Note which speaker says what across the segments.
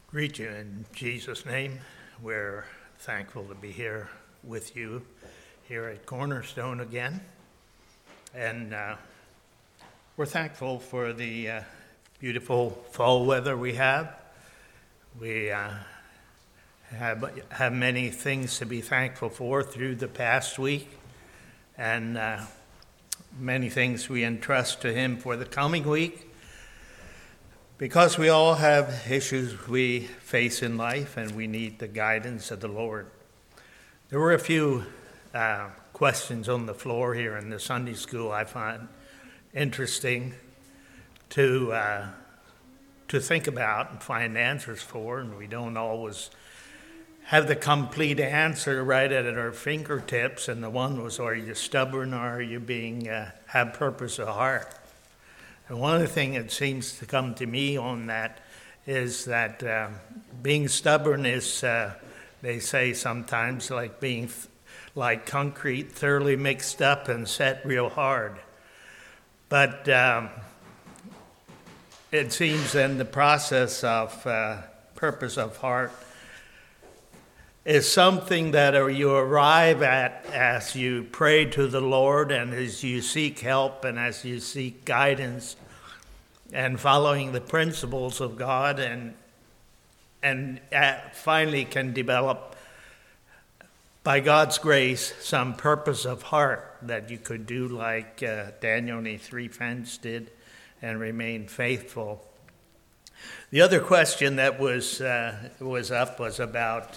Speaker 1: Greet you in Jesus' name. We're thankful to be here with you here at Cornerstone again. And we're thankful for the beautiful fall weather we have. We have many things to be thankful for through the past week, and many things we entrust to Him for the coming week. Because we all have issues we face in life and we need the guidance of the Lord. There were a few questions on the floor here in the Sunday school I find interesting to think about and find answers for, and we don't always have the complete answer right at our fingertips. And the one was, are you stubborn, or are you have purpose of heart? And one of the things that seems to come to me on that is that being stubborn is, they say sometimes, like being like concrete, thoroughly mixed up and set real hard. But it seems then the process of purpose of heart is something that you arrive at as you pray to the Lord and as you seek help and as you seek guidance and following the principles of God, and finally can develop, by God's grace, some purpose of heart that you could do like Daniel and the three friends did and remain faithful. The other question that was up was about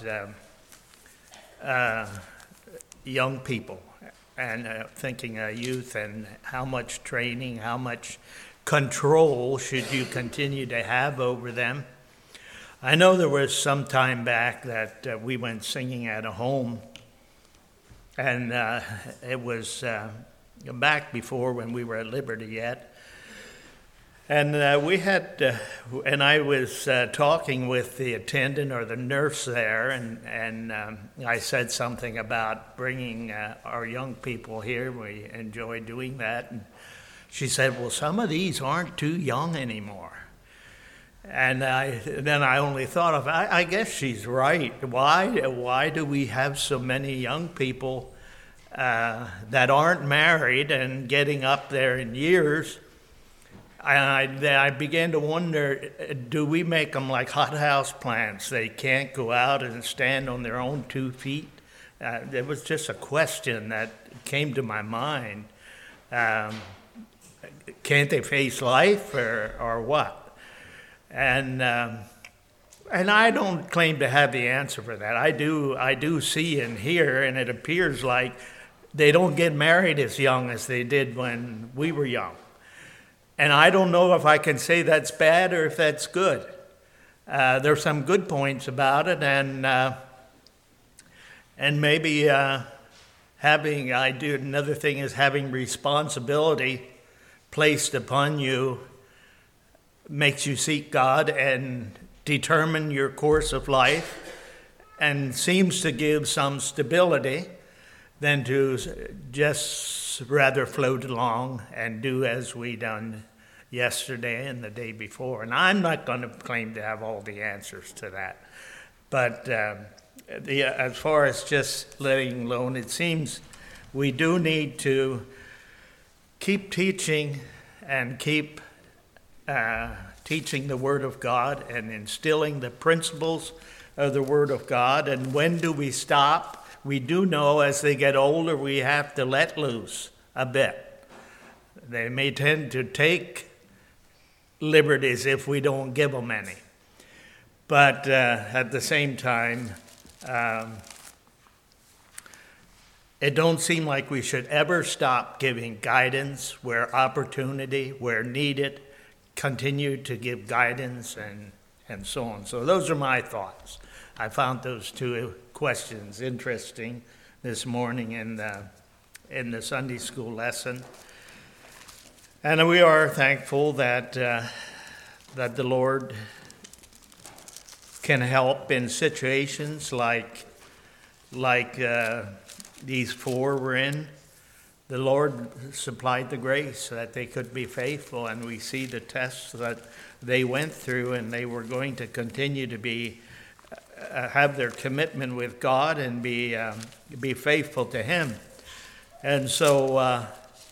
Speaker 1: young people and thinking of youth and how much training, how much control should you continue to have over them. I know there was some time back that we went singing at a home, and it was back before when we were at Liberty yet. And we had, and I was talking with the attendant or the nurse there, and I said something about bringing our young people here. We enjoy doing that. And she said, well, some of these aren't too young anymore. And then I only thought of, I guess she's right. Why do we have so many young people that aren't married and getting up there in years? And I began to wonder, do we make them like hothouse plants? They can't go out and stand on their own 2 feet. It was just a question that came to my mind. Can't they face life or what? And I don't claim to have the answer for that. I do see and hear, and it appears like they don't get married as young as they did when we were young. And I don't know if I can say that's bad or if that's good. There's some good points about it, and maybe another thing is having responsibility placed upon you makes you seek God and determine your course of life, and seems to give some stability than to just rather float along and do as we done yesterday and the day before. And I'm not going to claim to have all the answers to that. But as far as just letting alone, it seems we do need to keep teaching and keep teaching the Word of God and instilling the principles of the Word of God. And when do we stop? We do know as they get older, we have to let loose a bit. They may tend to take liberties if we don't give them any. But at the same time, it don't seem like we should ever stop giving guidance where opportunity, where needed, continue to give guidance and so on. So those are my thoughts. I found those two questions interesting this morning in the Sunday school lesson. And we are thankful that the Lord can help in situations like these four were in. the Lord supplied the grace that they could be faithful, and we see the tests that they went through, and they were going to continue to be have their commitment with God and be faithful to Him. And so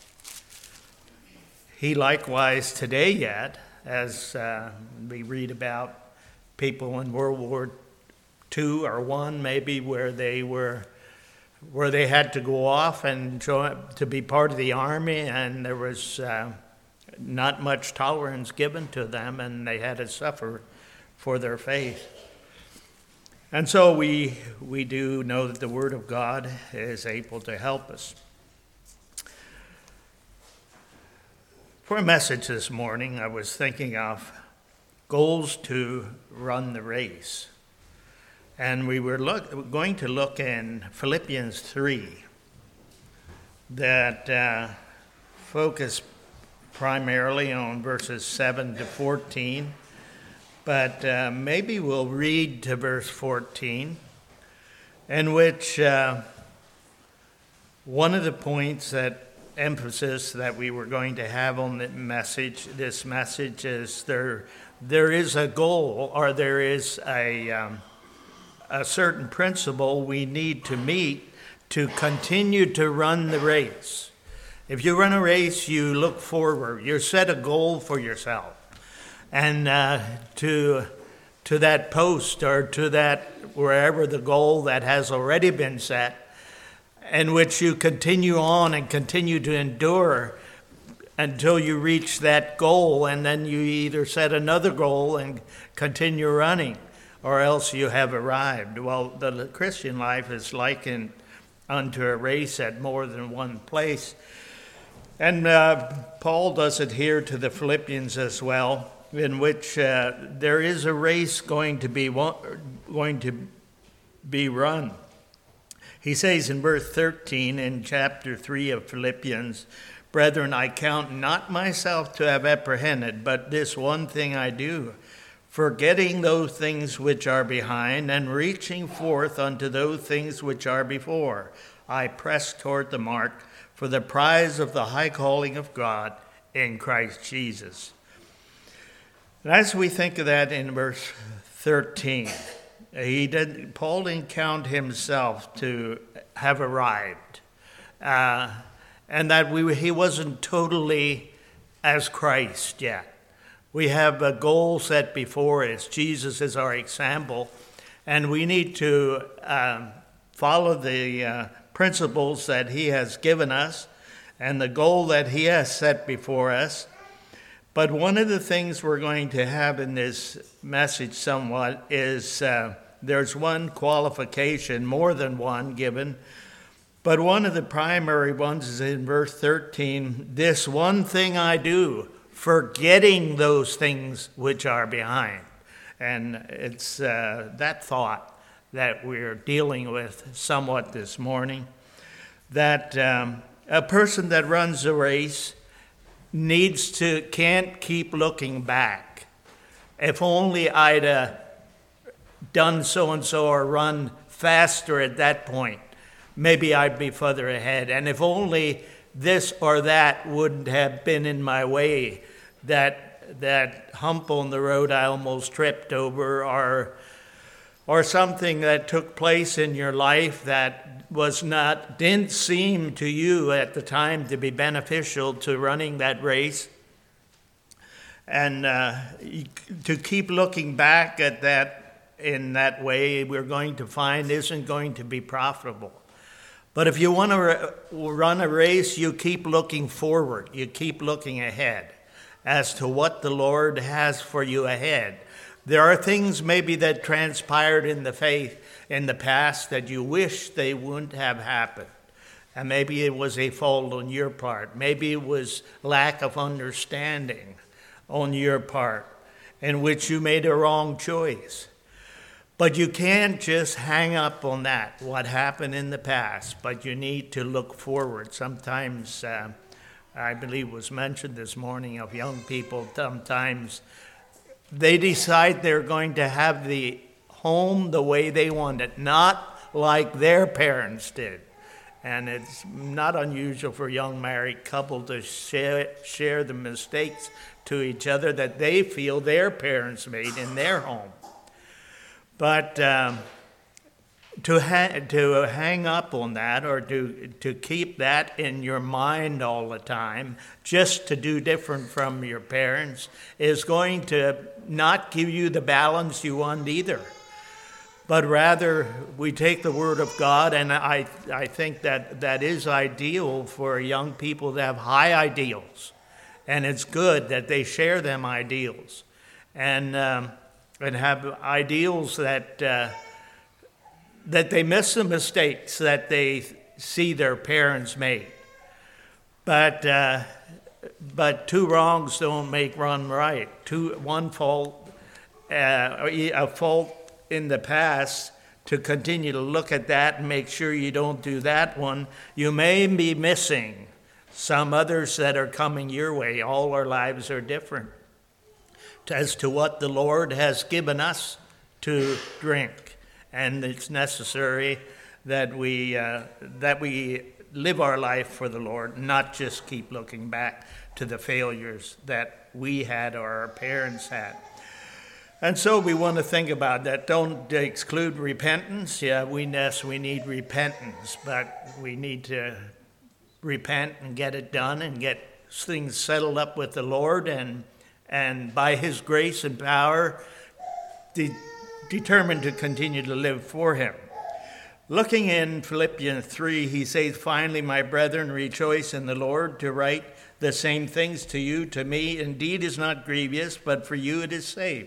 Speaker 1: He likewise today yet, as we read about people in World War II or I maybe, where they had to go off and to be part of the army, and there was not much tolerance given to them, and they had to suffer for their faith. And so we do know that the Word of God is able to help us. For a message this morning, I was thinking of goals to run the race. And we were going to look in Philippians 3 that focus primarily on verses 7 to 14. But maybe we'll read to verse 14, in which one of the points emphasis that we were going to have on this message is there is a goal, or there is a certain principle we need to meet to continue to run the race. If you run a race, you look forward. You set a goal for yourself. And to that post, or to that wherever the goal that has already been set, in which you continue on and continue to endure until you reach that goal, and then you either set another goal and continue running, or else you have arrived. Well, the Christian life is likened unto a race at more than one place. And Paul does it here to the Philippians as well, in which there is a race going to be run. He says in verse 13 in chapter 3 of Philippians, "Brethren, I count not myself to have apprehended, but this one thing I do, forgetting those things which are behind, and reaching forth unto those things which are before, I press toward the mark for the prize of the high calling of God in Christ Jesus." And as we think of that in verse 13, Paul didn't count himself to have arrived, and that he wasn't totally as Christ yet. We have a goal set before us. Jesus is our example, and we need to follow the principles that He has given us and the goal that He has set before us. But one of the things we're going to have in this message somewhat is there's one qualification, more than one given, but one of the primary ones is in verse 13, "This one thing I do, forgetting those things which are behind." And it's that thought that we're dealing with somewhat this morning, that a person that runs a race can't keep looking back. If only I'd done so-and-so or run faster at that point, maybe I'd be further ahead. And if only this or that wouldn't have been in my way, that hump on the road I almost tripped over, or something that took place in your life that didn't seem to you at the time to be beneficial to running that race. And to keep looking back at that in that way, we're going to find isn't going to be profitable. But if you want to run a race, you keep looking forward. You keep looking ahead as to what the Lord has for you ahead. There are things maybe that transpired in the faith in the past that you wish they wouldn't have happened. And maybe it was a fault on your part. Maybe it was lack of understanding on your part in which you made a wrong choice. But you can't just hang up on that, what happened in the past, but you need to look forward. Sometimes, I believe it was mentioned this morning of young people, sometimes they decide they're going to have the home the way they want it, not like their parents did. And it's not unusual for a young married couple to share the mistakes to each other that they feel their parents made in their home. But to hang up on that, or to keep that in your mind all the time, just to do different from your parents, is going to not give you the balance you want either. But rather, we take the Word of God, and I think that is ideal for young people to have high ideals. And it's good that they share them ideals, and have ideals that they miss the mistakes that they see their parents made. But two wrongs don't make one right. A fault in the past, to continue to look at that and make sure you don't do that one, you may be missing some others that are coming your way. All our lives are different as to what the Lord has given us to drink. And it's necessary that we live our life for the Lord, not just keep looking back to the failures that we had or our parents had. And so we want to think about that. Don't exclude repentance. Yeah, we need repentance, but we need to repent and get it done and get things settled up with the Lord, and by His grace and power, determined to continue to live for Him. Looking in Philippians 3, he says, "Finally, my brethren, rejoice in the Lord. To write the same things to me indeed is not grievous, but for you it is safe.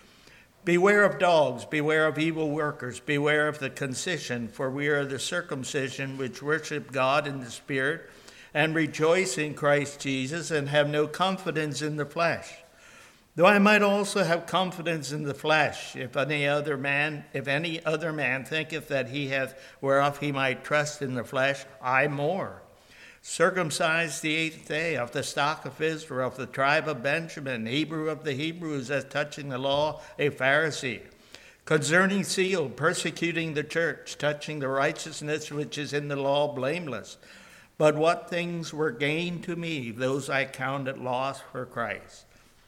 Speaker 1: Beware of dogs, beware of evil workers, beware of the concision, for we are the circumcision which worship God in the Spirit, and rejoice in Christ Jesus, and have no confidence in the flesh. Though I might also have confidence in the flesh, if any other man thinketh that he hath whereof he might trust in the flesh, I more. Circumcised the 8th day, of the stock of Israel, of the tribe of Benjamin, Hebrew of the Hebrews, as touching the law, a Pharisee. Concerning zeal, persecuting the church, touching the righteousness which is in the law, blameless. But what things were gained to me, those I counted loss for Christ.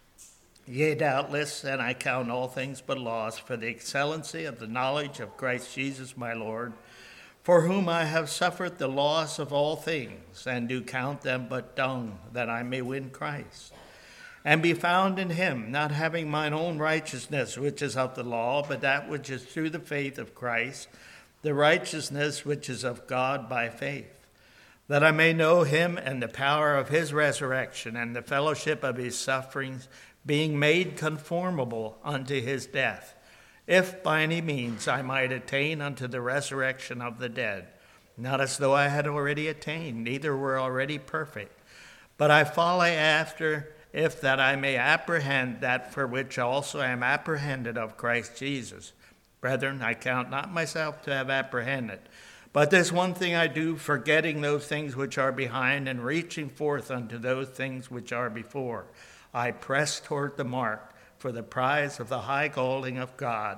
Speaker 1: Yea, doubtless, and I count all things but loss for the excellency of the knowledge of Christ Jesus my Lord, for whom I have suffered the loss of all things, and do count them but dung, that I may win Christ, and be found in him, not having mine own righteousness, which is of the law, but that which is through the faith of Christ, the righteousness which is of God by faith, that I may know him and the power of his resurrection, and the fellowship of his sufferings, being made conformable unto his death, if by any means I might attain unto the resurrection of the dead. Not as though I had already attained, neither were already perfect, but I follow after, if that I may apprehend that for which also I am apprehended of Christ Jesus. Brethren, I count not myself to have apprehended, but this one thing I do, forgetting those things which are behind, and reaching forth unto those things which are before, I press toward the mark for the prize of the high calling of God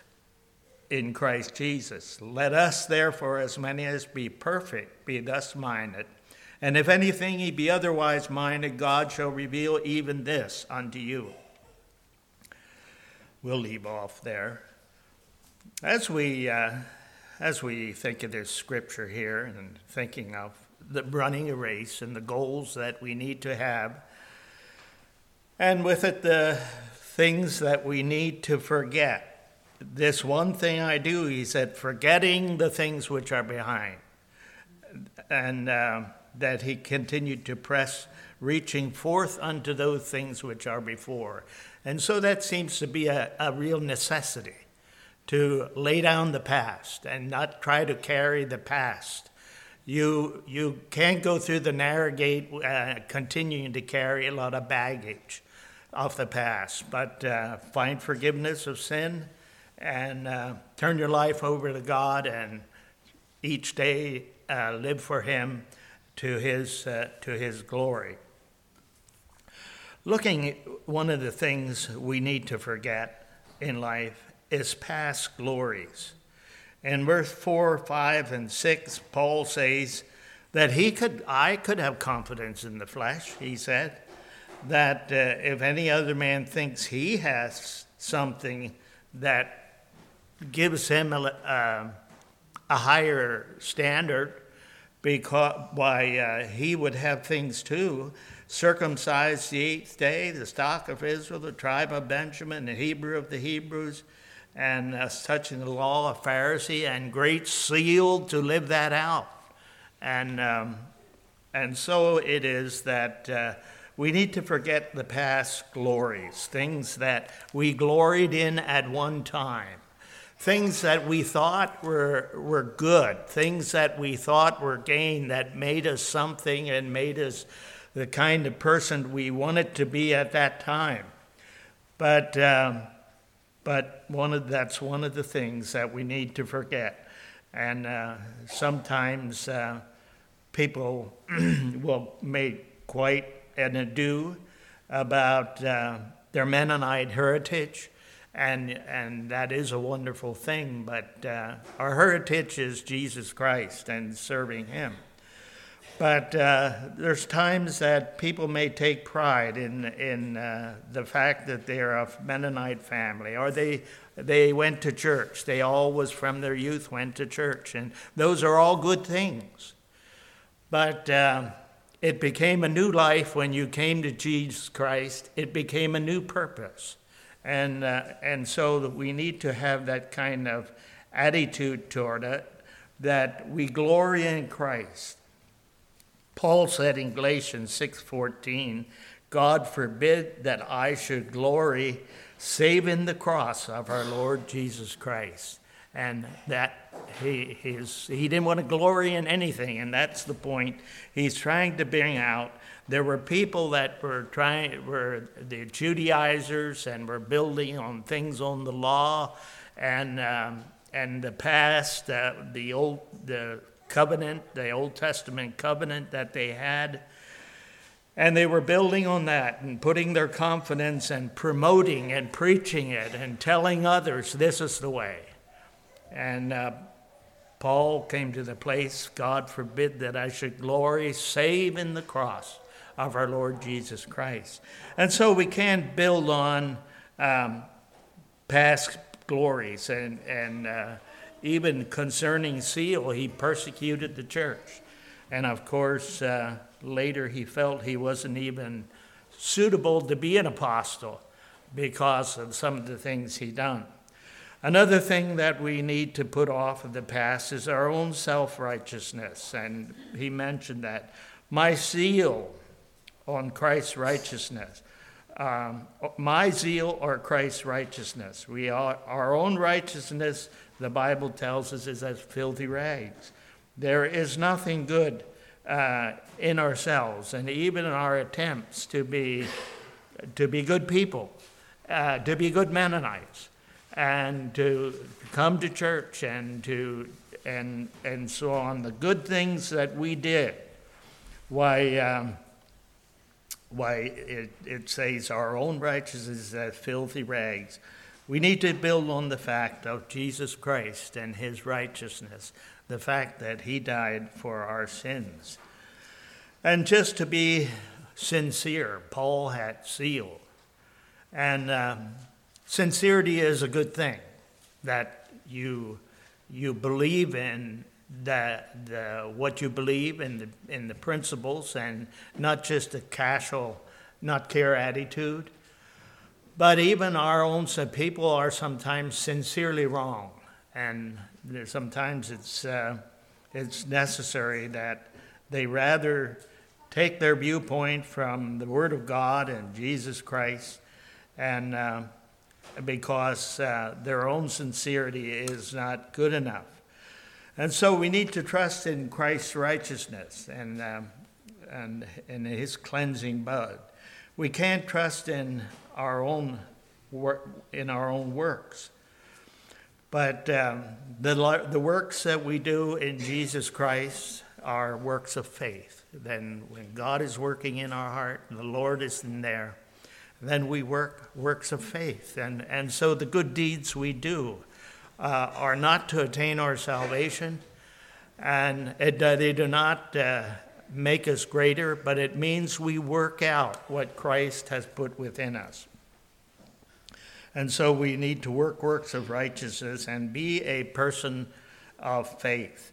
Speaker 1: in Christ Jesus. Let us therefore, as many as be perfect, be thus minded. And if anything ye be otherwise minded, God shall reveal even this unto you." We'll leave off there. As we think of this scripture here, and thinking of the running a race and the goals that we need to have, and with it the things that we need to forget. This one thing I do, he said, forgetting the things which are behind. And that he continued to press, reaching forth unto those things which are before. And so that seems to be a real necessity, to lay down the past and not try to carry the past. You can't go through the narrow gate continuing to carry a lot of baggage of the past, but find forgiveness of sin and turn your life over to God, and each day live for him to his glory. Looking at one of the things we need to forget in life is past glories. In verse 4, 5, and 6, Paul says that I could have confidence in the flesh, he said, that if any other man thinks he has something that gives him a higher standard, because he would have things too, circumcised the 8th day, the stock of Israel, the tribe of Benjamin, the Hebrew of the Hebrews, and touching the law, a Pharisee, and great seal to live that out. And so it is that we need to forget the past glories, things that we gloried in at one time, things that we thought were good, things that we thought were gain, that made us something and made us the kind of person we wanted to be at that time. But that's one of the things that we need to forget. And sometimes people will make quite an ado about their Mennonite heritage, and that is a wonderful thing, but our heritage is Jesus Christ and serving him. But there's times that people may take pride in the fact that they're a Mennonite family, or they went to church. They always, from their youth, went to church, and those are all good things. But it became a new life when you came to Jesus Christ. It became a new purpose. And so that we need to have that kind of attitude toward it, that we glory in Christ. Paul said in Galatians 6:14, God forbid that I should glory save in the cross of our Lord Jesus Christ. And that he didn't want to glory in anything, and that's the point he's trying to bring out. There were people that were the Judaizers, and were building on things on the law and the past, the covenant, the Old Testament covenant that they had. And they were building on that and putting their confidence and promoting and preaching it and telling others this is the way. And Paul came to the place, God forbid that I should glory save in the cross of our Lord Jesus Christ. And so we can't build on past glories. And even concerning Seal, he persecuted the church. And of course, later he felt he wasn't even suitable to be an apostle because of some of the things he done. Another thing that we need to put off of the past is our own self-righteousness. And he mentioned that. My zeal on Christ's righteousness. My zeal or Christ's righteousness. Our own righteousness, the Bible tells us, is as filthy rags. There is nothing good in ourselves, and even in our attempts to be good people, to be good Mennonites, and to come to church and so on. The good things that we did. Why it says our own righteousness is as filthy rags. We need to build on the fact of Jesus Christ and his righteousness, the fact that he died for our sins. And just to be sincere, Paul had zeal. And sincerity is a good thing, that you believe in what you believe in the principles, and not just a casual, not care attitude. But even our own people are sometimes sincerely wrong, and sometimes it's necessary that they rather take their viewpoint from the Word of God and Jesus Christ, and because their own sincerity is not good enough. And so we need to trust in Christ's righteousness and in his cleansing blood. We can't trust in our own works. But the works that we do in Jesus Christ are works of faith. Then when God is working in our heart and the Lord is in there, then we work works of faith. And so the good deeds we do are not to attain our salvation, and they do not make us greater, but it means we work out what Christ has put within us. And so we need to work works of righteousness and be a person of faith.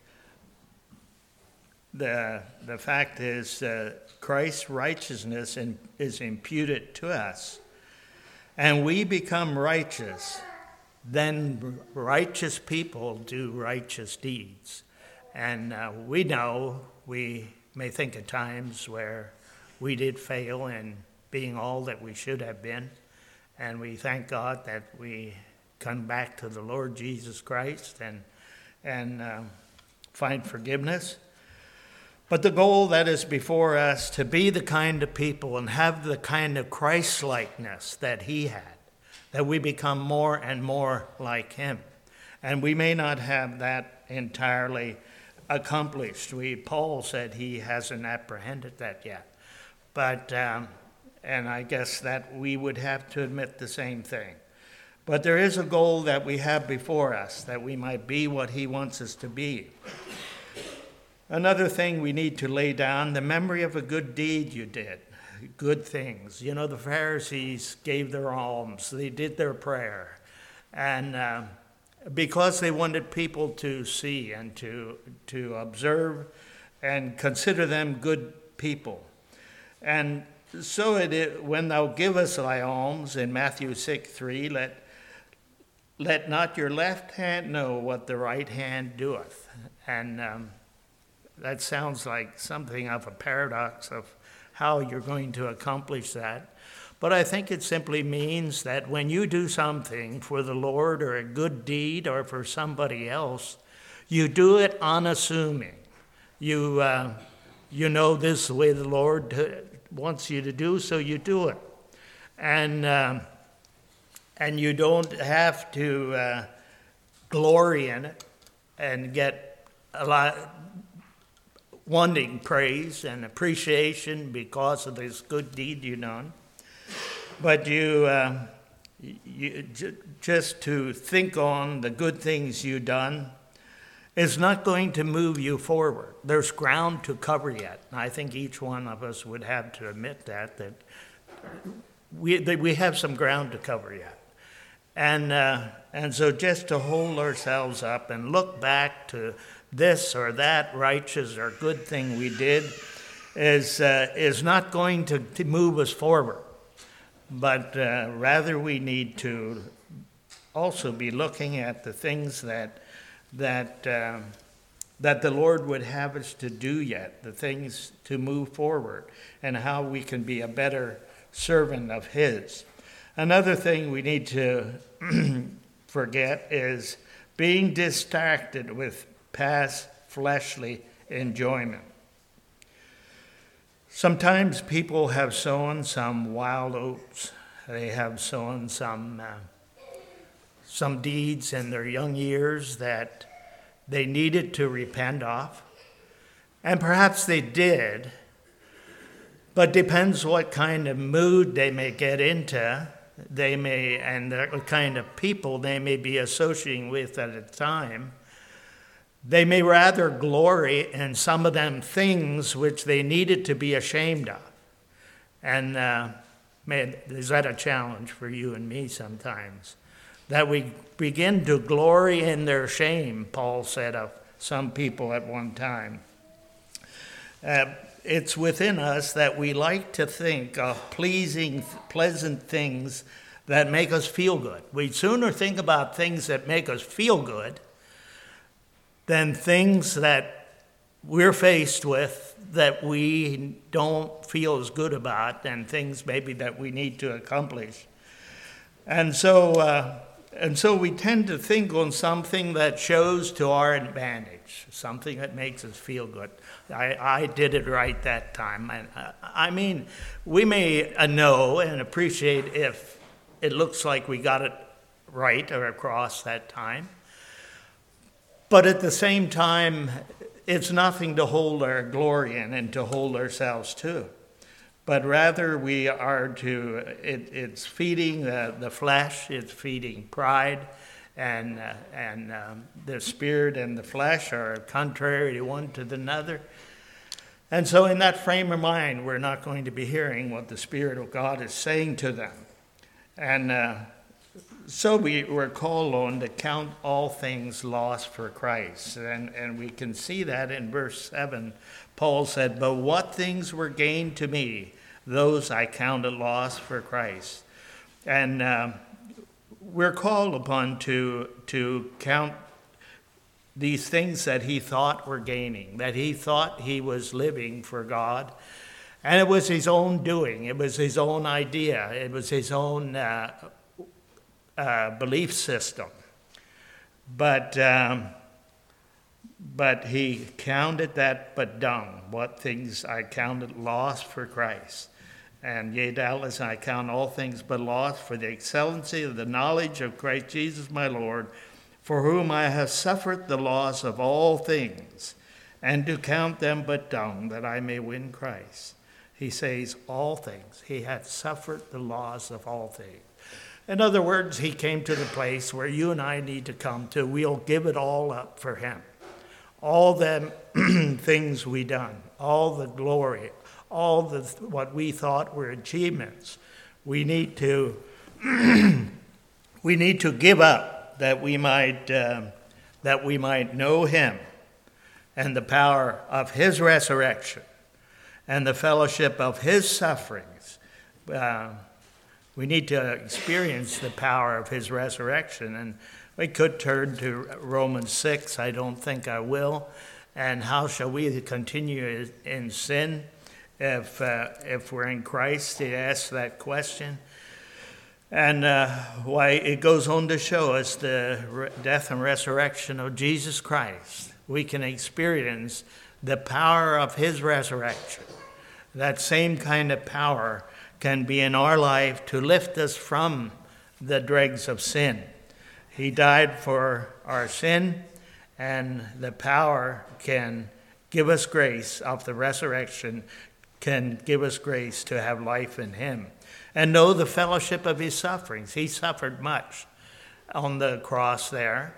Speaker 1: The fact is Christ's righteousness is imputed to us, and we become righteous. Then righteous people do righteous deeds. And we know, we may think of times where we did fail in being all that we should have been. And we thank God that we come back to the Lord Jesus Christ and find forgiveness. But the goal that is before us, to be the kind of people and have the kind of Christ-likeness that he had, that we become more and more like him. And we may not have that entirely accomplished. Paul said he hasn't apprehended that yet. But, and I guess that we would have to admit the same thing. But there is a goal that we have before us, that we might be what he wants us to be. Another thing we need to lay down, the memory of a good deed you did, good things. You know, the Pharisees gave their alms, they did their prayer, and because they wanted people to see and to observe and consider them good people. And so when thou givest thy alms, in Matthew 6:3, let not your left hand know what the right hand doeth. And that sounds like something of a paradox of how you're going to accomplish that. But I think it simply means that when you do something for the Lord or a good deed or for somebody else, you do it unassuming. You know this is the way the Lord wants you to do, so you do it. And you don't have to glory in it and get a lot wanting praise and appreciation because of this good deed you've done. But you just to think on the good things you've done is not going to move you forward. There's ground to cover yet. And I think each one of us would have to admit that we have some ground to cover yet. And so just to hold ourselves up and look back to this or that righteous or good thing we did is not going to move us forward. But rather we need to also be looking at the things that the Lord would have us to do yet, the things to move forward, and how we can be a better servant of his. Another thing we need to forget is being distracted with past fleshly enjoyment. Sometimes people have sown some wild oats. They have sown some deeds in their young years that they needed to repent of. And perhaps they did, but depends what kind of mood they may get into. They may, and the kind of people they may be associating with at a time. They may rather glory in some of them things which they needed to be ashamed of. And is that a challenge for you and me sometimes? That we begin to glory in their shame, Paul said of some people at one time. It's within us that we like to think of pleasant things that make us feel good. We'd sooner think about things that make us feel good than things that we're faced with that we don't feel as good about, and things maybe that we need to accomplish. And so we tend to think on something that shows to our advantage, something that makes us feel good. I did it right that time. And I mean, we may know and appreciate if it looks like we got it right or across that time. But at the same time, it's nothing to hold our glory in and to hold ourselves to. But rather we are it's feeding the flesh, it's feeding pride, and the spirit and the flesh are contrary to one to another. And so in that frame of mind, we're not going to be hearing what the Spirit of God is saying to them. And so we were called on to count all things lost for Christ. And we can see that in verse 7. Paul said, "But what things were gained to me, those I counted lost for Christ." And we're called upon to count these things that he thought were gaining, that he thought he was living for God. And it was his own doing. It was his own idea. It was his own belief system. But he counted that but dung, what things I counted lost for Christ. And yea, doubtless I count all things but lost for the excellency of the knowledge of Christ Jesus my Lord, for whom I have suffered the loss of all things, and to count them but dung, that I may win Christ. He says all things. He had suffered the loss of all things. In other words, he came to the place where you and I need to come to. We'll give it all up for him. All the things we done, all the glory, all the what we thought were achievements, we need to give up, that we might know him and the power of his resurrection and the fellowship of his sufferings. We need to experience the power of his resurrection. And we could turn to Romans 6. I don't think I will. And how shall we continue in sin if we're in Christ? He asks that question. And why it goes on to show us the death and resurrection of Jesus Christ. We can experience the power of his resurrection. That same kind of power can be in our life to lift us from the dregs of sin. He died for our sin, and the power can give us grace of the resurrection, can give us grace to have life in him. And know the fellowship of his sufferings. He suffered much on the cross there.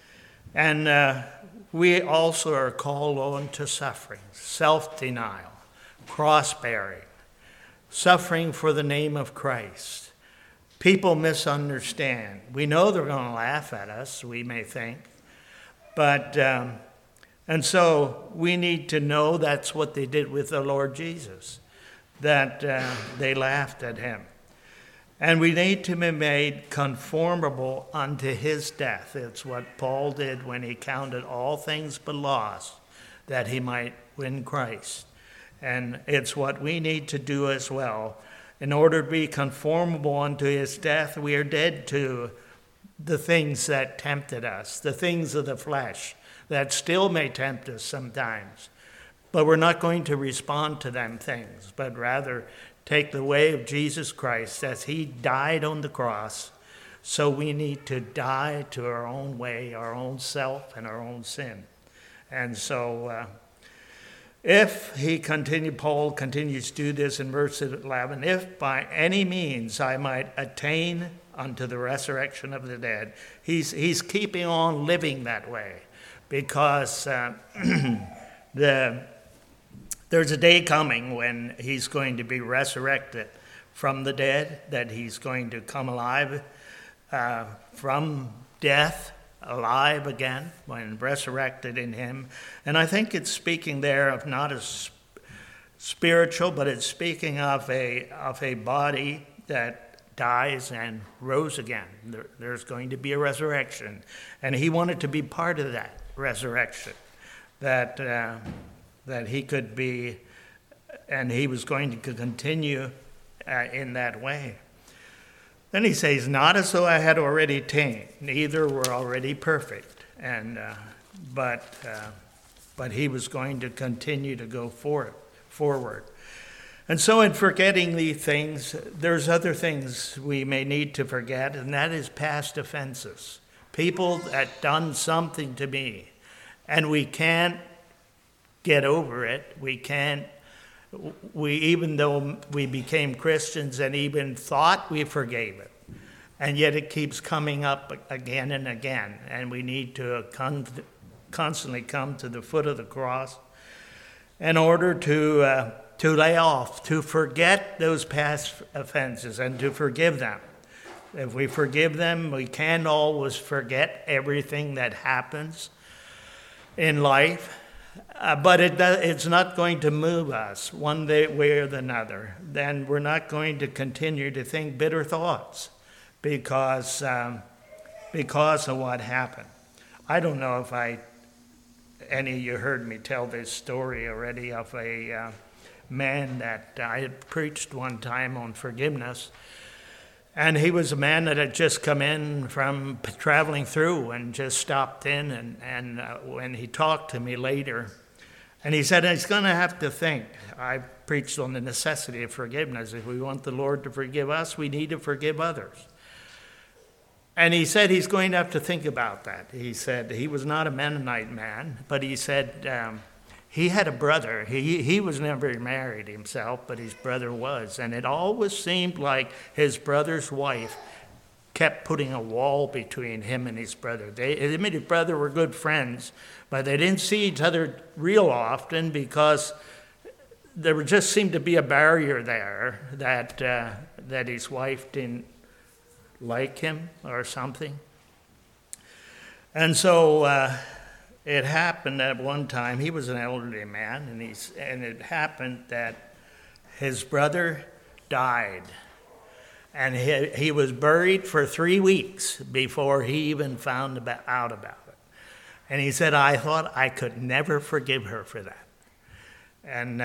Speaker 1: And we also are called on to suffering, self-denial, cross-bearing, suffering for the name of Christ. People misunderstand. We know they're going to laugh at us, we may think. But, and so we need to know that's what they did with the Lord Jesus, that they laughed at him. And we need to be made conformable unto his death. It's what Paul did when he counted all things but loss, that he might win Christ. And it's what we need to do as well. In order to be conformable unto his death, we are dead to the things that tempted us, the things of the flesh that still may tempt us sometimes. But we're not going to respond to them things, but rather take the way of Jesus Christ as he died on the cross. So we need to die to our own way, our own self, and our own sin. And so Paul continues to do this in verse 11, if by any means I might attain unto the resurrection of the dead. He's keeping on living that way because there's a day coming when he's going to be resurrected from the dead, that he's going to come alive from death, alive again, when resurrected in him. And I think it's speaking there of not a spiritual, but it's speaking of a body that dies and rose again. There's going to be a resurrection. And he wanted to be part of that resurrection, that he could be, and he was going to continue in that way. Then he says, not as though I had already attained, neither were already perfect, but he was going to continue to go forward. And so in forgetting these things, there's other things we may need to forget, and that is past offenses. People that done something to me, and we can't get over it. Even though we became Christians and even thought we forgave it, and yet it keeps coming up again and again. And we need to constantly come to the foot of the cross in order to lay off, to forget those past offenses and to forgive them. If we forgive them, we can't always forget everything that happens in life, but it's not going to move us one way or another. Then we're not going to continue to think bitter thoughts because of what happened. I don't know if any of you heard me tell this story already of a man that I had preached one time on forgiveness. And he was a man that had just come in from traveling through and just stopped in. And when he talked to me later, and he said, he's going to have to think. I preached on the necessity of forgiveness. If we want the Lord to forgive us, we need to forgive others. And he said he's going to have to think about that. He said he was not a Mennonite man, but he said he had a brother. He was never married himself, but his brother was. And it always seemed like his brother's wife kept putting a wall between him and his brother. Him and his brother were good friends, but they didn't see each other real often because there just seemed to be a barrier there that his wife didn't like him or something. And so it happened at one time, he was an elderly man, and it happened that his brother died. And he was buried for 3 weeks before he even found out about it. And he said, I thought I could never forgive her for that. And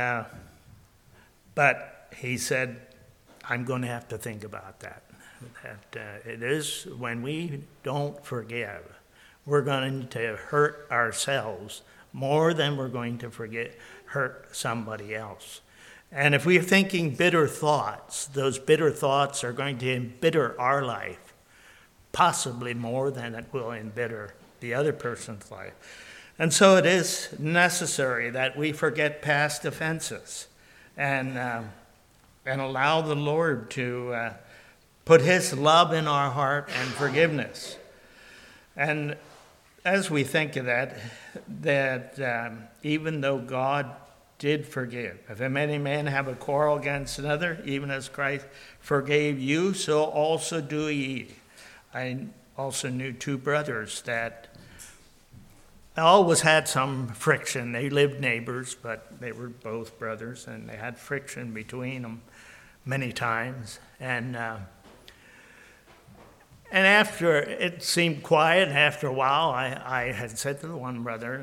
Speaker 1: but he said, I'm going to have to think about that. That it is when we don't forgive, we're going to hurt ourselves more than we're going to hurt somebody else. And if we're thinking bitter thoughts, those bitter thoughts are going to embitter our life, possibly more than it will embitter the other person's life. And so it is necessary that we forget past offenses and allow the Lord to put his love in our heart and forgiveness. And as we think of that even though God did forgive, if any man have a quarrel against another, even as Christ forgave you, so also do ye. I also knew 2 brothers that always had some friction. They lived neighbors, but they were both brothers, and they had friction between them many times. And after it seemed quiet, after a while, I had said to the one brother,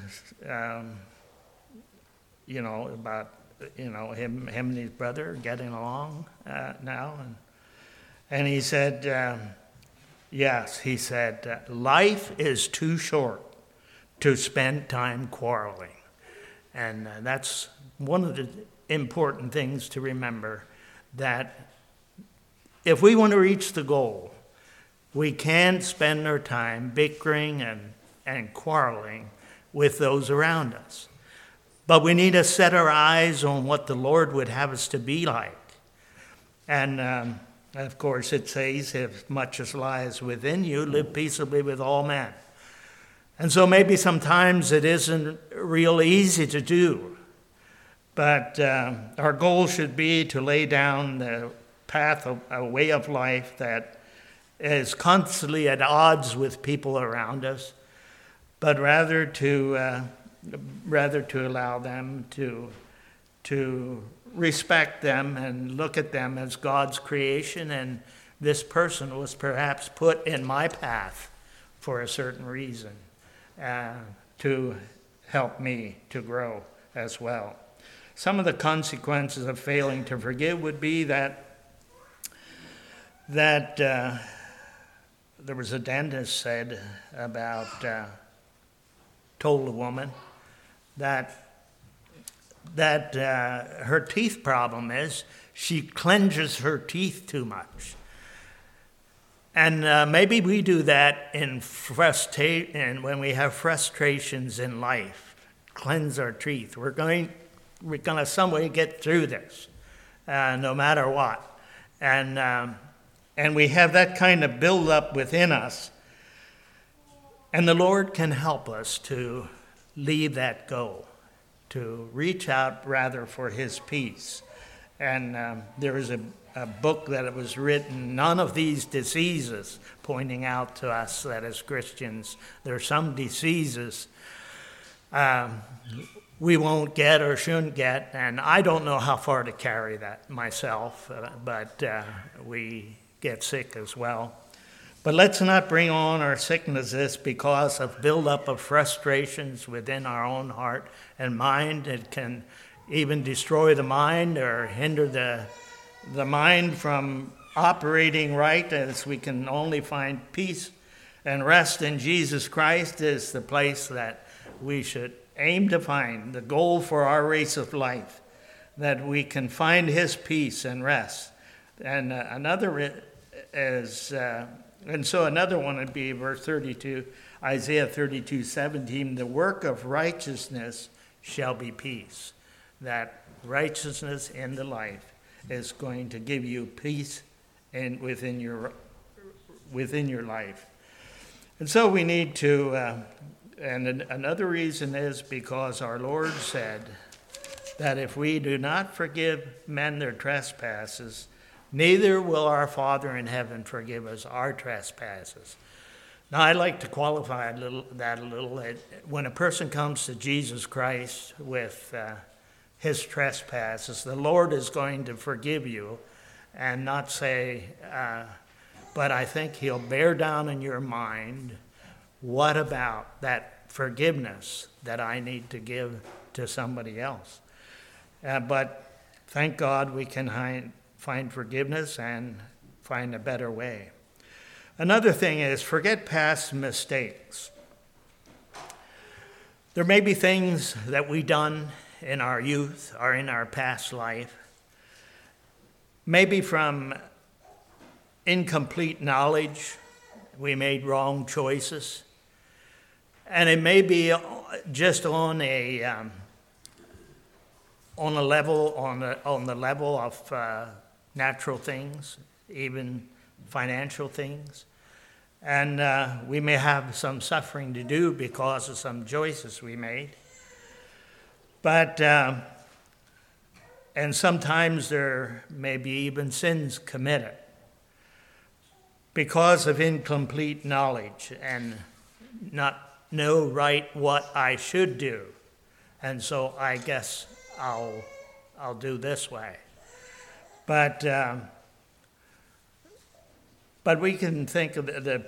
Speaker 1: about him and his brother getting along now, and he said, yes, he said, life is too short to spend time quarreling, and that's one of the important things to remember, that if we want to reach the goal, we can't spend our time bickering and quarreling with those around us. But we need to set our eyes on what the Lord would have us to be like. And of course it says, if much as lies within you, live peaceably with all men. And so maybe sometimes it isn't real easy to do. But our goal should be to lay down the path of a way of life that is constantly at odds with people around us, but rather to allow them to respect them and look at them as God's creation, and this person was perhaps put in my path for a certain reason, to help me to grow as well. Some of the consequences of failing to forgive would be that there was a dentist said told a woman that her teeth problem is she clenches her teeth too much. And maybe we do that and when we have frustrations in life, cleanse our teeth. We're going to some way get through this, no matter what. And And we have that kind of build-up within us. And the Lord can help us to leave that go, to reach out rather for his peace. And there is a book that was written, None of These Diseases, pointing out to us that as Christians, there are some diseases we won't get or shouldn't get. And I don't know how far to carry that myself, but we get sick as well. But let's not bring on our sicknesses because of buildup of frustrations within our own heart and mind. It can even destroy the mind or hinder the mind from operating right, as we can only find peace and rest in Jesus Christ is the place that we should aim to find, the goal for our race of life, that we can find his peace and rest. And so another one would be verse 32, Isaiah 32:17, the work of righteousness shall be peace. That righteousness in the life is going to give you peace within your life. And so we need to, and another reason is because our Lord said that if we do not forgive men their trespasses, neither will our Father in heaven forgive us our trespasses. Now, I'd like to qualify that a little. When a person comes to Jesus Christ with his trespasses, the Lord is going to forgive you and not say, but I think he'll bear down in your mind, what about that forgiveness that I need to give to somebody else? But thank God we can find forgiveness and find a better way. Another thing is forget past mistakes. There may be things that we done in our youth or in our past life, maybe from incomplete knowledge, we made wrong choices, and it may be just on the level of natural things, even financial things, and we may have some suffering to do because of some choices we made. But and sometimes there may be even sins committed because of incomplete knowledge and not know right what I should do. And so I guess I'll do this way. But we can think of the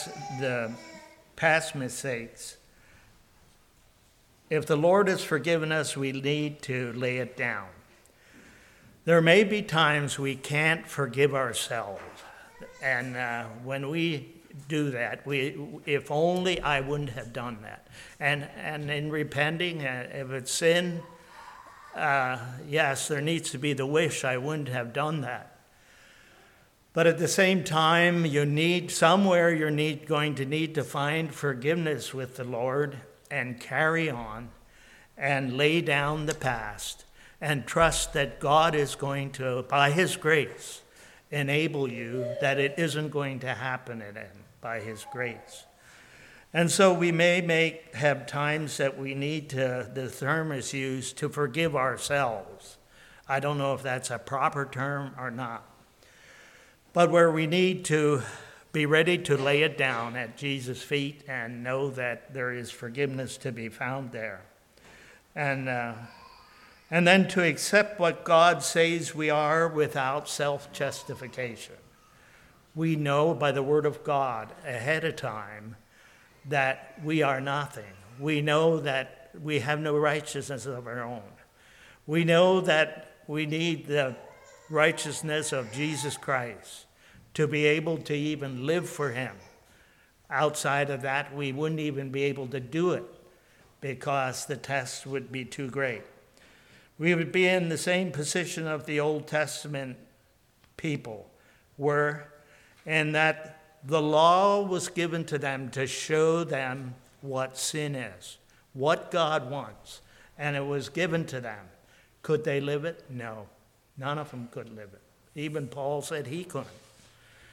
Speaker 1: past mistakes. If the Lord has forgiven us, we need to lay it down. There may be times we can't forgive ourselves. And when we do that, if only I wouldn't have done that. And in repenting, if it's sin, yes, there needs to be the wish I wouldn't have done that. But at the same time, you're going to need to find forgiveness with the Lord and carry on and lay down the past and trust that God is going to, by his grace, enable you, that it isn't going to happen again by his grace. And so we may have times that we need to, the term is used, to forgive ourselves. I don't know if that's a proper term or not. But where we need to be ready to lay it down at Jesus' feet and know that there is forgiveness to be found there. And then to accept what God says we are without self-justification. We know by the word of God ahead of time that we are nothing. We know that we have no righteousness of our own. We know that we need the righteousness of Jesus Christ to be able to even live for him. Outside of that, we wouldn't even be able to do it because the test would be too great. We would be in the same position of the Old Testament people were, in that the law was given to them to show them what sin is, what God wants, and it was given to them. Could they live it? No, none of them could live it. Even Paul said he couldn't.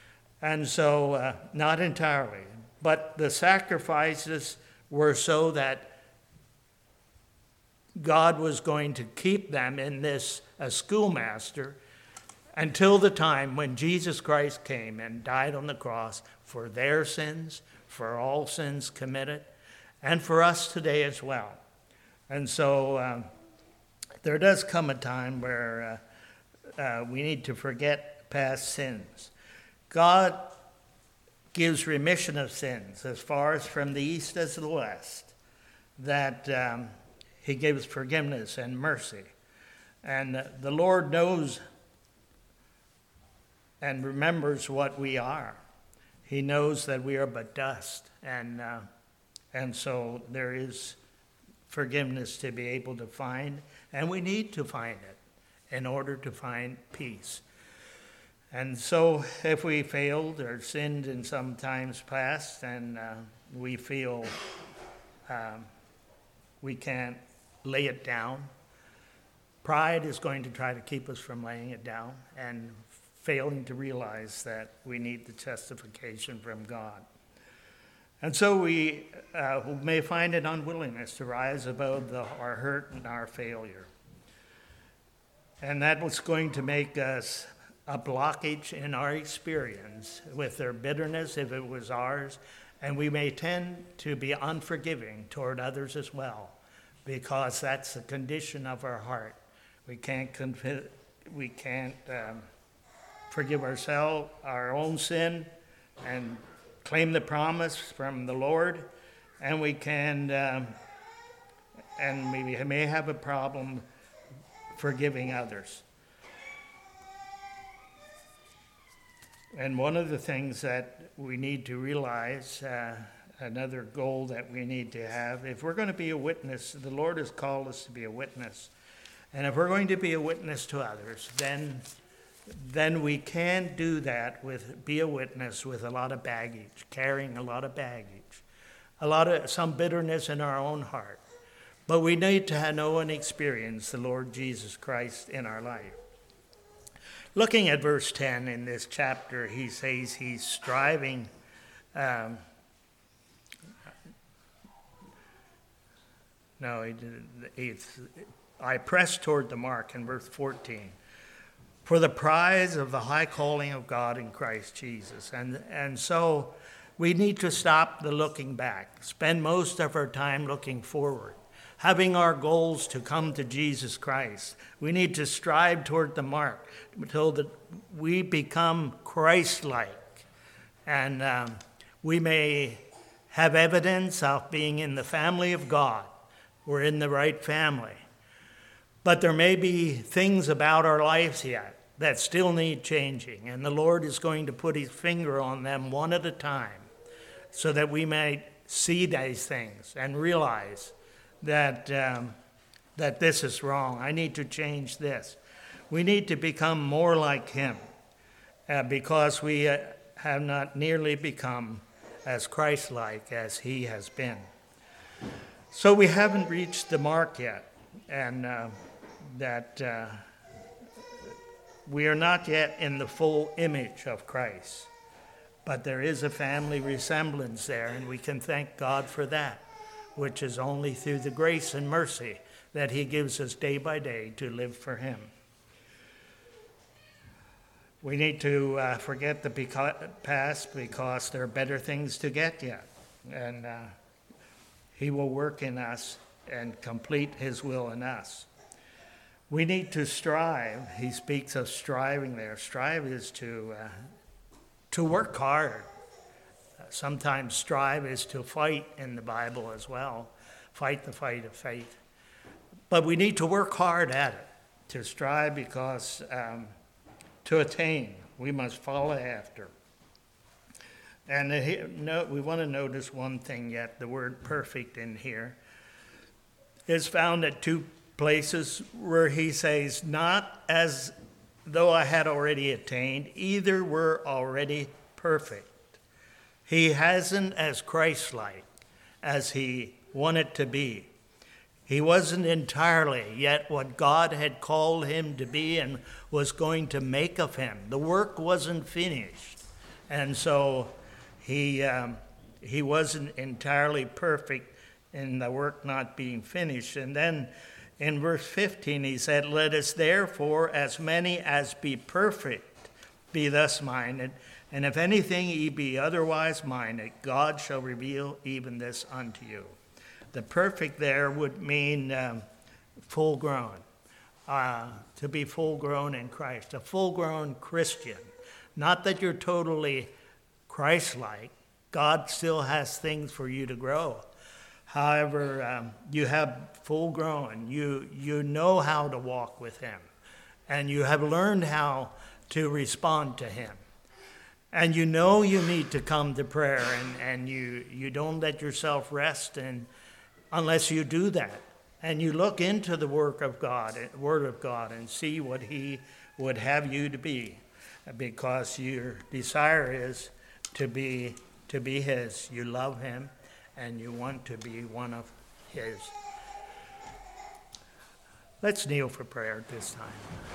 Speaker 1: And so, not entirely, but the sacrifices were so that God was going to keep them in this schoolmaster until the time when Jesus Christ came and died on the cross for their sins, for all sins committed, and for us today as well. And so there does come a time where we need to forget past sins. God gives remission of sins as far as from the east as the west, that he gives forgiveness and mercy. And the Lord knows and remembers what we are. He knows that we are but dust, and so there is forgiveness to be able to find, and we need to find it in order to find peace. And so if we failed or sinned in some times past and we feel we can't lay it down, pride is going to try to keep us from laying it down and failing to realize that we need the justification from God. And so we may find an unwillingness to rise above our hurt and our failure. And that was going to make us a blockage in our experience with their bitterness if it was ours, and we may tend to be unforgiving toward others as well, because that's the condition of our heart. We can't forgive ourselves our own sin and claim the promise from the Lord, and we can and we may have a problem forgiving others. And one of the things that we need to realize, another goal that we need to have, if we're going to be a witness, the Lord has called us to be a witness. And if we're going to be a witness to others, then we can do that be a witness with a lot of baggage, carrying a lot of baggage, some bitterness in our own heart. But we need to know and experience the Lord Jesus Christ in our life. Looking at verse 10 in this chapter, he says he's striving. I press toward the mark in verse 14 for the prize of the high calling of God in Christ Jesus. And so we need to stop the looking back, spend most of our time looking forward, having our goals to come to Jesus Christ. We need to strive toward the mark until that we become Christ-like. And we may have evidence of being in the family of God. We're in the right family. But there may be things about our lives yet that still need changing. And the Lord is going to put his finger on them one at a time so that we may see these things and realize that this is wrong. I need to change this. We need to become more like him because we have not nearly become as Christ-like as he has been. So we haven't reached the mark yet, and we are not yet in the full image of Christ. But there is a family resemblance there, and we can thank God for that, which is only through the grace and mercy that he gives us day by day to live for him. We need to forget the past because there are better things to get yet. And he will work in us and complete his will in us. We need to strive. He speaks of striving there. Strive is to work hard. Sometimes strive is to fight in the Bible as well. Fight the fight of faith. But we need to work hard at it, to strive, because to attain, we must follow after. And we want to notice one thing yet. The word perfect in here is found at two places where he says, not as though I had already attained, either were already perfect. He hasn't as Christ-like as he wanted to be. He wasn't entirely yet what God had called him to be and was going to make of him. The work wasn't finished. And so he wasn't entirely perfect in the work not being finished. And then in verse 15 he said, "Let us therefore, as many as be perfect, be thus minded. And if anything ye be otherwise minded, God shall reveal even this unto you." The perfect there would mean full grown, to be full grown in Christ, a full grown Christian. Not that you're totally Christ-like. God still has things for you to grow. However, you have full grown. You know how to walk with him. And you have learned how to respond to him. And you know you need to come to prayer, and you don't let yourself rest unless you do that. And you look into the Word of God, and see what he would have you to be, because your desire is to be his. You love him, and you want to be one of his. Let's kneel for prayer at this time.